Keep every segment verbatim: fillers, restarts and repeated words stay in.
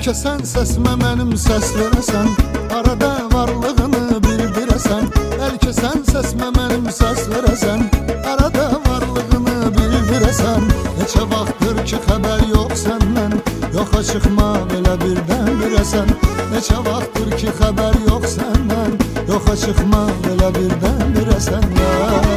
Bəlkə sən səsimə mənim səs verəsən, arada varlığını bildirəsən. Bəlkə sən səsimə mənim səs verəsən, arada varlığını bildirəsən. Neçə vaxtdır ki xəbər yox səndən, yoxa çıxma belə birdən birəsən. Neçə vaxtdır ki xəbər yox səndən, yoxa çıxma belə birdən birəsən ya.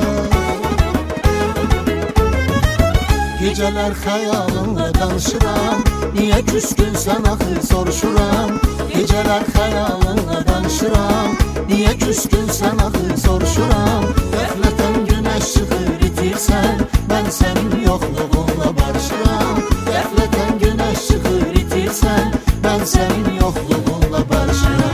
Gecələr xəyalınla danışıram, niyə küskünsən axı soruşuram. Gecələr xəyalınla danışıram, niyə küskünsən axı soruşuram. Qəflətən günəş çıxır itirsən, mən sənin yoxluğunla barışıram. Qəflətən günəş çıxır itirsən, mən sənin yoxluğunla barışıram.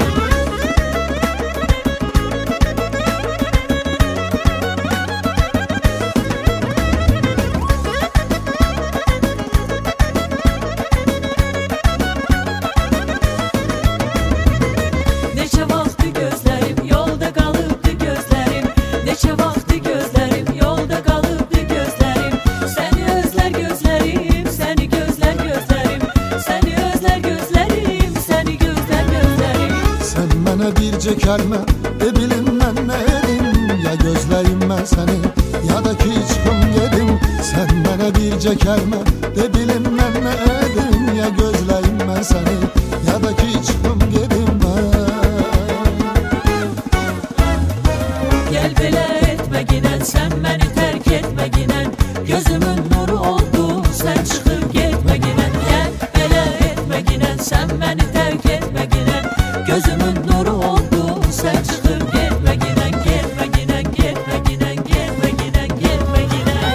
Bircə kəlmə de bilim mən nə edim, ya gözləyim mən səni, ya da ki çıxım gedim. Sən mənə bircə kəlmə de bilim mən nə edim, ya gözləyim mən səni, ya da ki çıxım gedim mən. Gəl belə etmə ginən, sən məni tərk etmə ginən, gözümün nuru oldun, sən çıxıb getmə ginən. Gəl belə etmə ginən, sən məni tərk etmə ginən, gözümün nuru oldun, sən çıxıb getmə ginən. Getmə ginən, getmə ginən, getmə ginən, getmə ginən.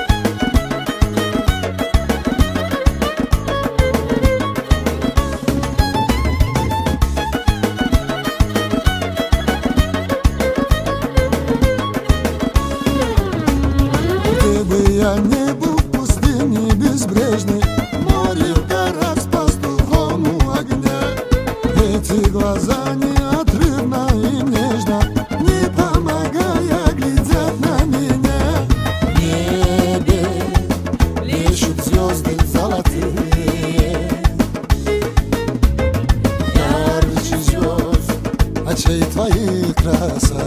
Gdyby ja nie był pustyni bezbreżnej, море гора с пастухом у огня, эти глаза неотрывно и нежно, не помогая, глядят на меня. В небе лещут звезды золотые, ярче звезд очей твоих краса.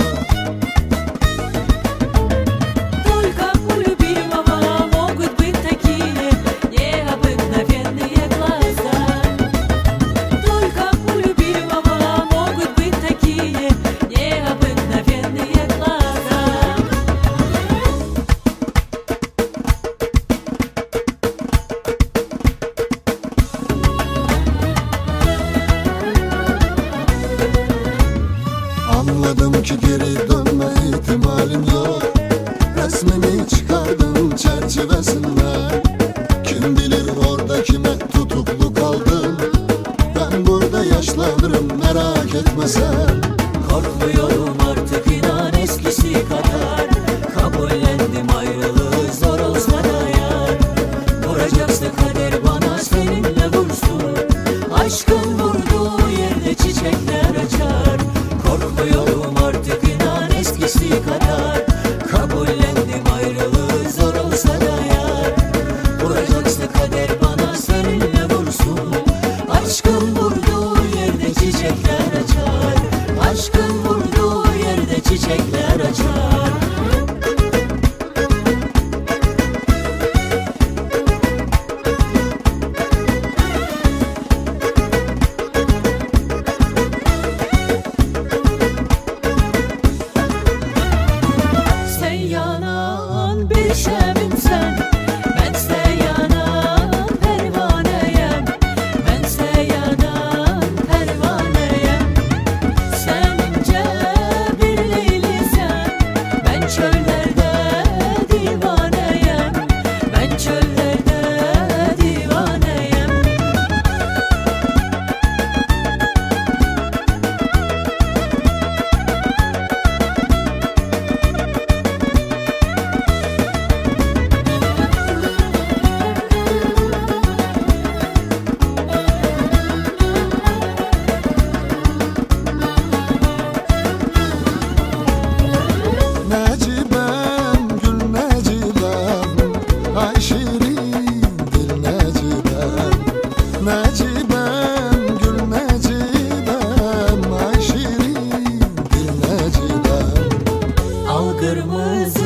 Anladım ki geri dönme ihtimalim yok, resmini çıkardım çerçevesinden. Kim bilir orada kime tutuklu kaldım, ben burada yaşlanırım merak etme sen. Korkmuyorum artık inan eskisi kadar, kabullendim ayrılığı zor olsa da yar. Vuracaksa kader bana seninle vursun, aşkın vurduğu yerde çiçekler açar. Korkmuyorum artık inan eskisi kadar, kabullendim ayrılığı zor olsa da yar. Vuracaksa kader bana seninle vursun, aşkın vurduğu yerde çiçekler açar. Aşkın vurduğu yerde çiçekler açar. Bir şəmimsən, mənsə yanan pərvanəyəm, mənsə yanan pərvanəyəm. Sən incə bir leylisən, mən çöllərdə divanəyəm, mən çöllərdə divanəyəm.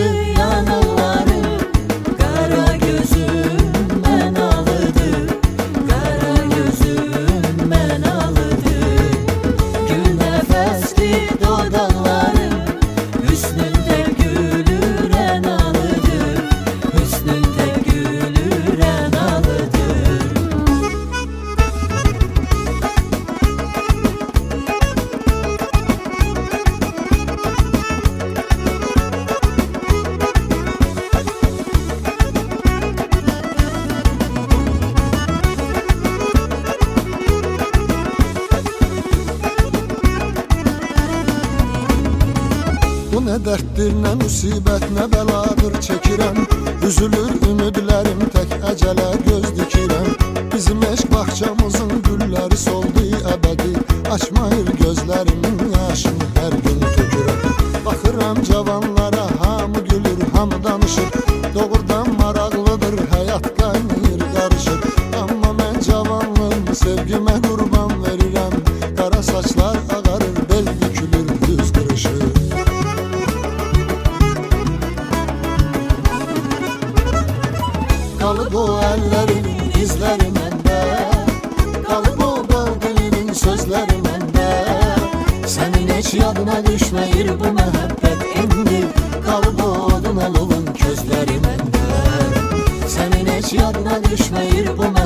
yanaqları, qara gözüm mənalıdır, qara gözüm mənalıdır. Gül nəfəsli dodaqları, hüsnündə gülür ənalıdır, hüsnündə gülür ənalıdır. Bu nə dərddir, nə müsibət, nə bəladır çəkirəm. Üzülür ümidlərim, tək əcələ göz dikirəm. Bizim eşq bağçamızın gülləri soldu əbədi, açmayır gözlərimin yaşını hər gün tökürəm. Baxıram cavanlara, hamı gülür, hamı danışır. Doğrudan maraqlıdır, həyat qaynayır, qarışır. Amma mən cavanlığım, sevgimə qurban verirəm. Qara saçlar ağarır, bel bükülür, düz qırışır. Qalıb o əllərin izləri məndə, qalıb o bal dilinin sözləri məndə. Sənin heç yadına düşməyir bu məhəbbət indi, qalıb o odun alovun közləri məndə. Sənin heç yadına düşməyir bu məhəbbət